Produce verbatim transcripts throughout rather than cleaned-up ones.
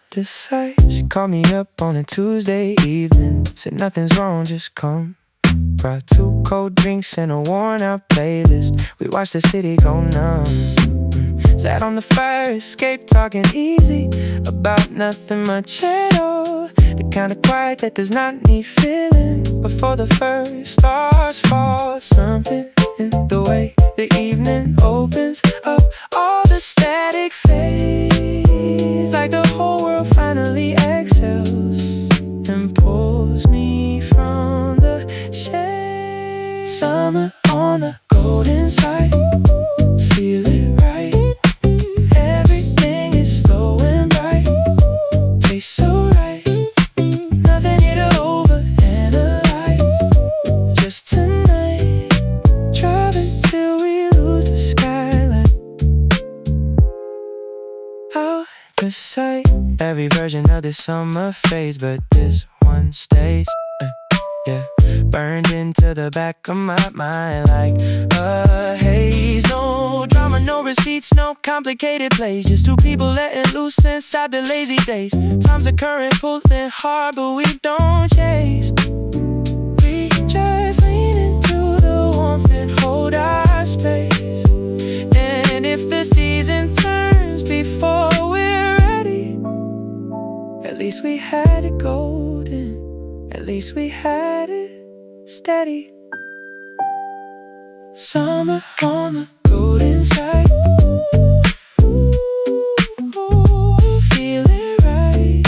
the sight. She called me up on a Tuesday evening, said nothing's wrong, just come. Brought two cold drinks and a worn out playlist. We watched the city go numb. mm. Sat on the fire escape, talking easy about nothing much at all. The kind of quiet that does not need feeling before the first stars fall. Something in the way the evening opens up, all the static fades, like the whole world finally exhales and pulls me from the shade. Summer on the golden side, feel it right. Everything is slow and bright, tastes so right. Nothing here to overanalyze, just tonight. Driving till we lose the skyline out the sight. Every version of this summer fades, but this one stays. uh, Yeah, burned into the back of my mind like a haze. No drama, no receipts, no complicated plays, just two people letting loose inside the lazy days. Time's a current pulling hard, but we don't chase. We just lean into the warmth and hold our space. And if the season turns before we're ready, at least we had it golden, at least we had it steady. Summer on the golden side, feel it right.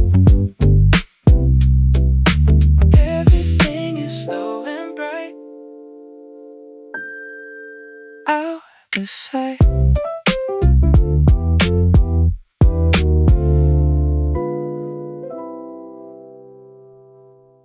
Everything is slow and bright, out the sight.